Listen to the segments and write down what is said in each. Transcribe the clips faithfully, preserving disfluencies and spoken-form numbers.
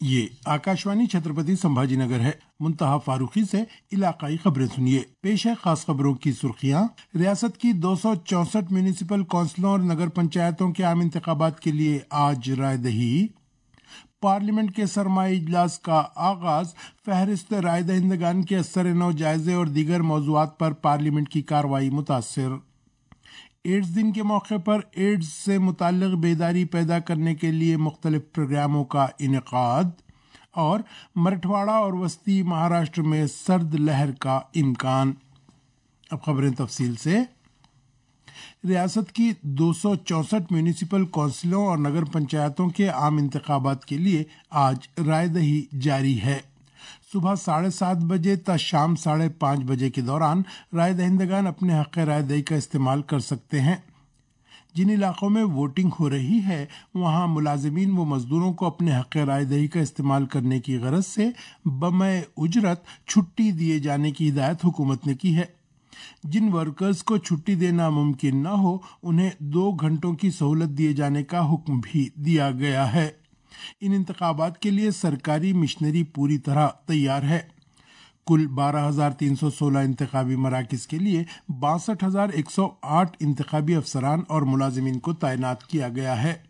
یہ آکاشوانی چھترپتی سمبھاجی نگر ہے۔ منتہا فاروقی سے علاقائی خبریں سنیے۔ پیش ہے خاص خبروں کی سرخیاں۔ ریاست کی دو سو چونسٹھ میونسپل کونسلوں اور نگر پنچایتوں کے عام انتخابات کے لیے آج رائے دہی۔ پارلیمنٹ کے سرمائی اجلاس کا آغاز۔ فہرست رائے دہندگان کے اثر نو جائزے اور دیگر موضوعات پر پارلیمنٹ کی کارروائی متاثر۔ ایڈز دن کے موقع پر ایڈز سے متعلق بیداری پیدا کرنے کے لیے مختلف پروگراموں کا انعقاد، اور مراٹھواڑہ اور وسطی مہاراشٹر میں سرد لہر کا امکان۔ اب خبریں تفصیل سے۔ ریاست کی دو سو چونسٹھ میونسپل کونسلوں اور نگر پنچایتوں کے عام انتخابات کے لیے آج رائے دہی جاری ہے۔ صبح ساڑھے سات بجے تا شام ساڑھے پانچ بجے کے دوران رائے دہندگان اپنے حق رائے دہی کا استعمال کر سکتے ہیں۔ جن علاقوں میں ووٹنگ ہو رہی ہے وہاں ملازمین و مزدوروں کو اپنے حق رائے دہی کا استعمال کرنے کی غرض سے بمع اجرت چھٹی دیے جانے کی ہدایت حکومت نے کی ہے۔ جن ورکرز کو چھٹی دینا ممکن نہ ہو انہیں دو گھنٹوں کی سہولت دیے جانے کا حکم بھی دیا گیا ہے۔ ان انتخابات کے لیے سرکاری مشنری پوری طرح تیار ہے۔ کل بارہ ہزار تین سو سولہ انتخابی مراکز کے لیے باسٹھ ہزار ایک سو آٹھ انتخابی افسران اور ملازمین کو تعینات کیا گیا ہے۔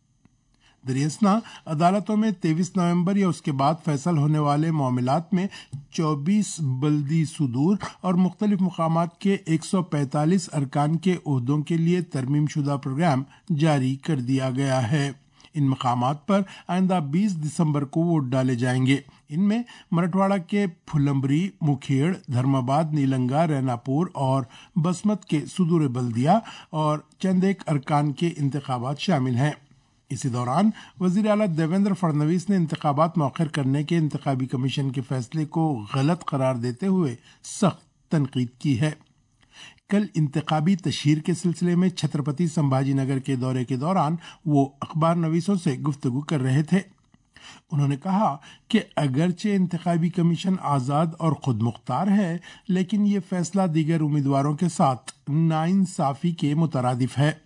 دریاسنا عدالتوں میں تیئیس نومبر یا اس کے بعد فیصل ہونے والے معاملات میں چوبیس بلدی صدور اور مختلف مقامات کے ایک سو پینتالیس ارکان کے عہدوں کے لیے ترمیم شدہ پروگرام جاری کر دیا گیا ہے۔ ان مقامات پر آئندہ بیس دسمبر کو ووٹ ڈالے جائیں گے۔ ان میں مراٹھواڑہ کے پھلمبری، مکھیڑ، دھرم آباد، نیلنگا، رینا پور اور بسمت کے صدور بلدیہ اور چند ایک ارکان کے انتخابات شامل ہیں۔ اسی دوران وزیر اعلیٰ دیویندر فڑنویس نے انتخابات مؤخر کرنے کے انتخابی کمیشن کے فیصلے کو غلط قرار دیتے ہوئے سخت تنقید کی ہے۔ کل انتخابی تشہیر کے سلسلے میں چھترپتی سمبھاجی نگر کے دورے کے دوران وہ اخبار نویسوں سے گفتگو کر رہے تھے۔ انہوں نے کہا کہ اگرچہ انتخابی کمیشن آزاد اور خود مختار ہے لیکن یہ فیصلہ دیگر امیدواروں کے ساتھ ناانصافی کے مترادف ہے۔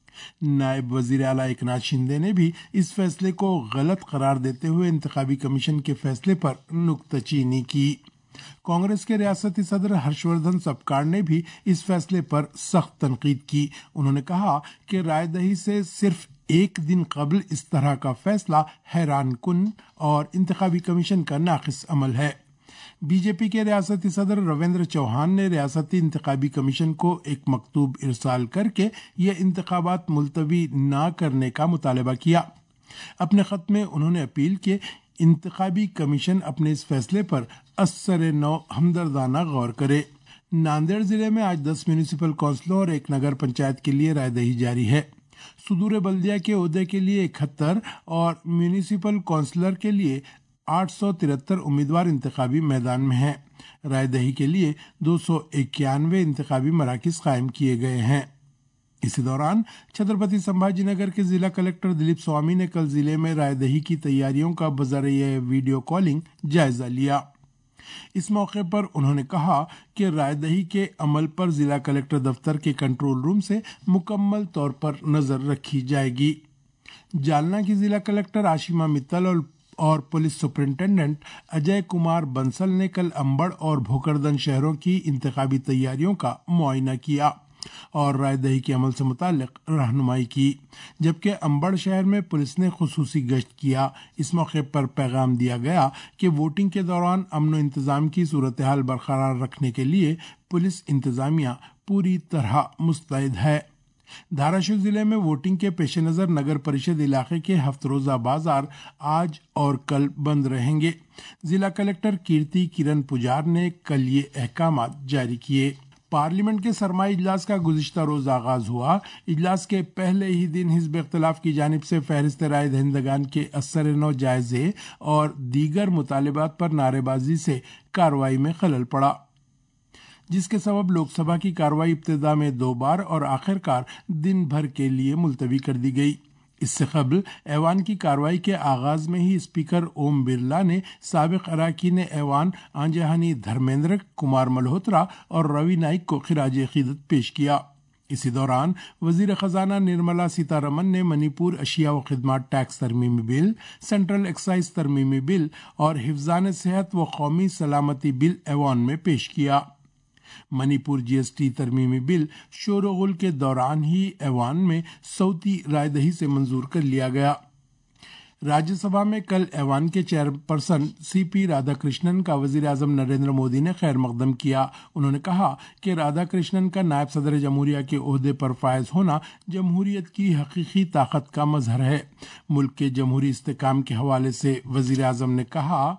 نائب وزیر اعلیٰ ایکناتھ شندے نے بھی اس فیصلے کو غلط قرار دیتے ہوئے انتخابی کمیشن کے فیصلے پر نکتہ چینی کی۔ کانگریس کے ریاستی صدر ہرش وردھن سبکار نے بھی اس فیصلے پر سخت تنقید کی۔ انہوں نے کہا کہ رائے دہی سے صرف ایک دن قبل اس طرح کا فیصلہ حیران کن اور انتخابی کمیشن کا ناقص عمل ہے۔ بی جے پی کے ریاستی صدر رویندر چوہان نے ریاستی انتخابی کمیشن کو ایک مکتوب ارسال کر کے یہ انتخابات ملتوی نہ کرنے کا مطالبہ کیا۔ اپنے خط میں انہوں نے اپیل کی انتخابی کمیشن اپنے اس فیصلے پر اثر نو ہمدردانہ غور کرے۔ ناندیڑ ضلع میں آج دس میونسپل کونسلوں اور ایک نگر پنچایت کے لیے رائے دہی جاری ہے۔ صدور بلدیہ کے عہدے کے لیے اکہتر اور میونسپل کونسلر کے لیے آٹھ سو ترہتر امیدوار انتخابی میدان میں ہیں۔ رائے دہی کے لیے دو سو اکیانوے انتخابی مراکز قائم کیے گئے ہیں۔ اسی دوران چھترپتی سمبھاجی نگر کے ضلع کلکٹر دلیپ سوامی نے کل ضلع میں رائے دہی کی تیاریوں کا بذریعہ ویڈیو کالنگ جائزہ لیا۔ اس موقع پر انہوں نے کہا کہ رائے دہی کے عمل پر ضلع کلکٹر دفتر کے کنٹرول روم سے مکمل طور پر نظر رکھی جائے گی۔ جالنا کی ضلع کلکٹر آشیما متل اور اور پولیس سپرنٹینڈنٹ اجے کمار بنسل نے کل امبڑ اور بھوکردن شہروں کی انتخابی تیاریوں کا معائنہ کیا اور رائے دہی کے عمل سے متعلق رہنمائی کی، جبکہ امبڑ شہر میں پولیس نے خصوصی گشت کیا۔ اس موقع پر پیغام دیا گیا کہ ووٹنگ کے دوران امن و انتظام کی صورتحال برقرار رکھنے کے لیے پولیس انتظامیہ پوری طرح مستعد ہے۔ دھاراشو ضلع میں ووٹنگ کے پیش نظر نگر پریشد علاقے کے ہفت روزہ بازار آج اور کل بند رہیں گے۔ ضلع کلکٹر کیرتی کرن پجار نے کل یہ احکامات جاری کیے۔ پارلیمنٹ کے سرمائی اجلاس کا گزشتہ روز آغاز ہوا۔ اجلاس کے پہلے ہی دن حزب اختلاف کی جانب سے فہرست رائے دہندگان کے اثر نو جائزے اور دیگر مطالبات پر نعرے بازی سے کارروائی میں خلل پڑا، جس کے سبب لوک سبھا کی کارروائی ابتدا میں دو بار اور آخر کار دن بھر کے لیے ملتوی کر دی گئی۔ اس سے قبل ایوان کی کارروائی کے آغاز میں ہی اسپیکر اوم برلا نے سابق اراکین ایوان آنجہانی دھرمیندر کمار ملہوترا اور روی نائک کو خراج عقیدت پیش کیا۔ اسی دوران وزیر خزانہ نرملا سیتارمن نے منی پور اشیاء و خدمات ٹیکس ترمیمی بل، سینٹرل ایکسائز ترمیمی بل اور حفظان صحت و قومی سلامتی بل ایوان میں پیش کیا۔ منی پور جی ایس ٹی ترمیمی بل شور و غل کے دوران ہی ایوان میں صوتی رائے دہی سے منظور کر لیا گیا۔ راجیہ سبھا میں کل ایوان کے chairperson C P Radhakrishnan کا وزیر اعظم نریندر مودی نے خیر مقدم کیا۔ انہوں نے کہا کہ رادھا کرشنن کا نائب صدر جمہوریہ کے عہدے پر فائز ہونا جمہوریت کی حقیقی طاقت کا مظہر ہے۔ ملک کے جمہوری استحکام کے حوالے سے وزیر اعظم نے کہا،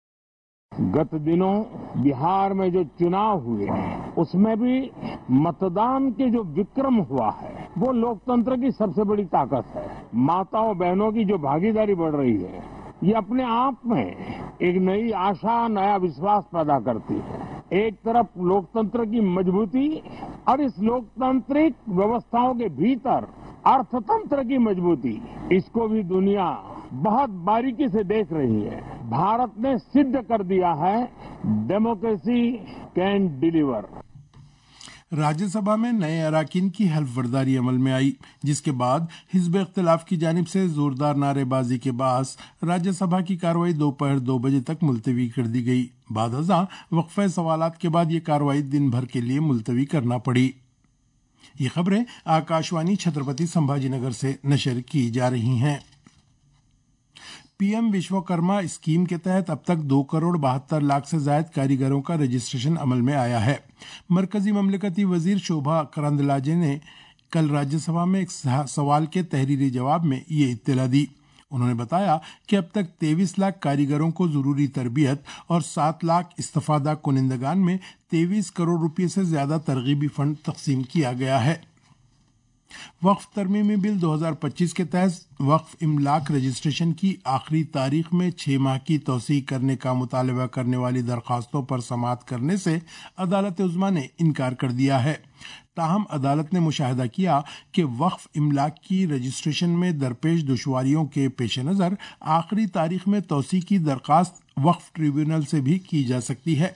گت دنوں بہار میں جو چناؤ ہوئے ہیں اس میں بھی متدان کے جو وکرم ہوا ہے وہ لوکتنتر کی سب سے بڑی طاقت ہے۔ ماتاؤں بہنوں کی جو بھاگیداری بڑھ رہی ہے یہ اپنے آپ میں ایک نئی آشا، نیا وشواس پیدا کرتی ہے۔ ایک طرف لوکتنتر کی مضبوطی اور اس لوکتانترک ویوستھاؤں کے بھیتر ارتھ تنتر کی مضبوطی، اس کو بھی دنیا بہت باریکی سے دیکھ رہی ہے۔ بھارت نے سدھ کر دیا ہے democracy can deliver. Rajya Sabha میں نئے اراکین کی حلف برداری عمل میں آئی، جس کے بعد حزب اختلاف کی جانب سے زوردار نعرے بازی کے باعث راجیہ سبھا کی کارروائی دوپہر دو بجے تک ملتوی کر دی گئی۔ بعد ازاں وقفہ سوالات کے بعد یہ کارروائی دن بھر کے لیے ملتوی کرنا پڑی۔ یہ خبریں آکاشوانی چھترپتی سمبھاجی نگر سے نشر کی جا رہی ہیں۔ پی ایم وشوکرما اسکیم کے تحت اب تک دو کروڑ بہتر لاکھ سے زائد کاریگروں کا رجسٹریشن عمل میں آیا ہے۔ مرکزی مملکتی وزیر شوبھا کرندلاجے نے کل راجیہ سبھا میں ایک سوال کے تحریری جواب میں یہ اطلاع دی۔ انہوں نے بتایا کہ اب تک تیئیس لاکھ کاریگروں کو ضروری تربیت اور سات لاکھ استفادہ کنندگان میں تیئیس کروڑ روپے سے زیادہ ترغیبی فنڈ تقسیم کیا گیا ہے۔ وقف ترمیمی بل دو ہزار پچیس کے تحت وقف املاک رجسٹریشن کی آخری تاریخ میں چھ ماہ کی توسیع کرنے کا مطالبہ کرنے والی درخواستوں پر سماعت کرنے سے عدالت عظمیٰ نے انکار کر دیا ہے۔ تاہم عدالت نے مشاہدہ کیا کہ وقف املاک کی رجسٹریشن میں درپیش دشواریوں کے پیش نظر آخری تاریخ میں توسیع کی درخواست وقف ٹریبیونل سے بھی کی جا سکتی ہے۔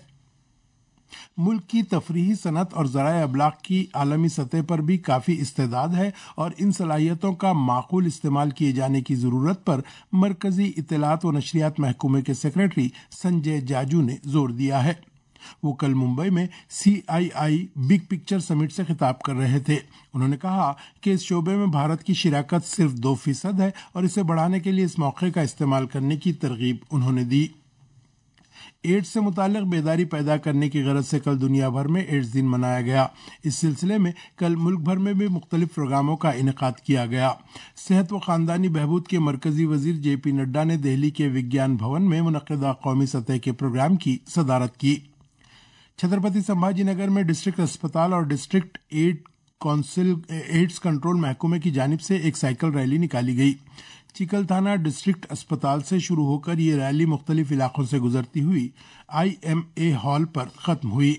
ملک کی تفریحی صنعت اور ذرائع ابلاغ کی عالمی سطح پر بھی کافی استعداد ہے اور ان صلاحیتوں کا معقول استعمال کیے جانے کی ضرورت پر مرکزی اطلاعات و نشریات محکمے کے سیکریٹری سنجے جاجو نے زور دیا ہے۔ وہ کل ممبئی میں سی آئی آئی بگ پکچر سمٹ سے خطاب کر رہے تھے۔ انہوں نے کہا کہ اس شعبے میں بھارت کی شراکت صرف دو فیصد ہے اور اسے بڑھانے کے لیے اس موقع کا استعمال کرنے کی ترغیب انہوں نے دی۔ ایڈز سے متعلق بیداری پیدا کرنے کی غرض سے کل دنیا بھر میں ایڈز دن منایا گیا۔ اس سلسلے میں کل ملک بھر میں بھی مختلف پروگراموں کا انعقاد کیا گیا۔ صحت و خاندانی بہبود کے مرکزی وزیر جے پی نڈا نے دہلی کے وگیان بھون میں منعقدہ قومی سطح کے پروگرام کی صدارت کی۔ چھترپتی سمبھاجی نگر میں ڈسٹرکٹ اسپتال اور district aid council AIDS control محکمے کی جانب سے ایک سائیکل ریلی نکالی گئی۔ چکل تھانہ ڈسٹرکٹ اسپتال سے شروع ہو کر یہ ریلی مختلف علاقوں سے گزرتی ہوئی آئی ایم اے ہال پر ختم ہوئی۔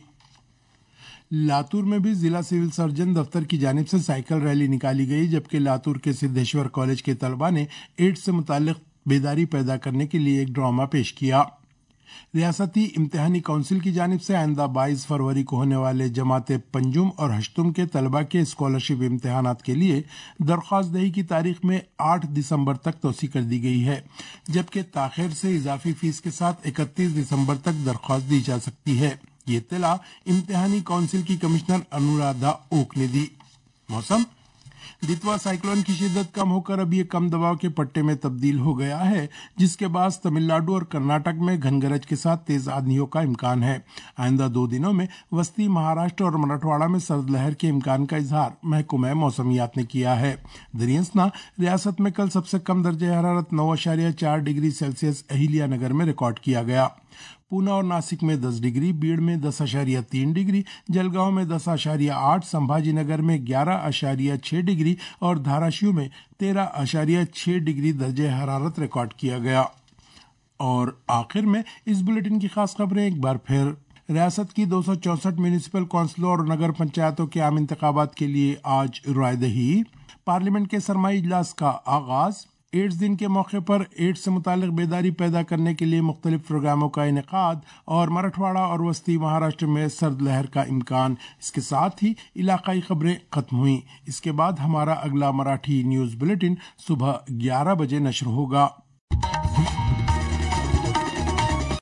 لاتور میں بھی ضلع سول سرجن دفتر کی جانب سے سائیکل ریلی نکالی گئی، جبکہ لاتور کے سدھیشور کالج کے طلباء نے ایڈز سے متعلق بیداری پیدا کرنے کے لیے ایک ڈرامہ پیش کیا۔ ریاستی امتحانی کونسل کی جانب سے آئندہ بائیس فروری کو ہونے والے جماعت پنجم اور ہشتم کے طلباء کے اسکالرشپ امتحانات کے لیے درخواست دہی کی تاریخ میں آٹھ دسمبر تک توسیع کر دی گئی ہے، جبکہ تاخیر سے اضافی فیس کے ساتھ اکتیس دسمبر تک درخواست دی جا سکتی ہے۔ یہ اطلاع امتحانی کونسل کی کمشنر انورادھا اوک نے دی۔ موسم دتوا سائیکلون کی شدت کم ہو کر اب یہ کم دباؤ کے پٹے میں تبدیل ہو گیا ہے، جس کے باعث تمل ناڈو اور کرناٹک میں گھن گرج کے ساتھ تیز آندھیوں کا امکان ہے۔ آئندہ دو دنوں میں وسطی مہاراشٹر اور مراٹھواڑہ میں سرد لہر کے امکان کا اظہار محکمہ موسمیات نے کیا ہے۔ دریاسنا ریاست میں کل سب سے کم درجہ حرارت نو اشاریہ چار ڈگری سیلسیس اہلیہ نگر میں ریکارڈ کیا گیا۔ پونا اور ناسک میں دس ڈگری، بیڑ میں دس اشاریہ تین ڈگری، جلگاؤں میں دس اشاریہ آٹھ، سمبھاجی نگر میں گیارہ اشاریہ چھ ڈگری اور دھاراشیو میں تیرہ اشاریہ چھ ڈگری درجہ حرارت ریکارڈ کیا گیا۔ اور آخر میں اس بلیٹن کی خاص خبریں ایک بار پھر۔ ریاست کی دو سو چونسٹھ میونسپل کونسلوں اور نگر پنچایتوں کے عام انتخابات کے لیے آج رائے دہی۔ پارلیمنٹ کے سرمائی اجلاس کا آغاز۔ ایڈز دن کے موقع پر ایڈز سے متعلق بیداری پیدا کرنے کے لیے مختلف پروگراموں کا انعقاد اور مراٹھواڑہ اور وسطی مہاراشٹر میں سرد لہر کا امکان۔ اس کے ساتھ ہی علاقائی خبریں ختم ہوئیں۔ اس کے بعد ہمارا اگلا مراٹھی نیوز بلیٹن صبح گیارہ بجے نشر ہوگا۔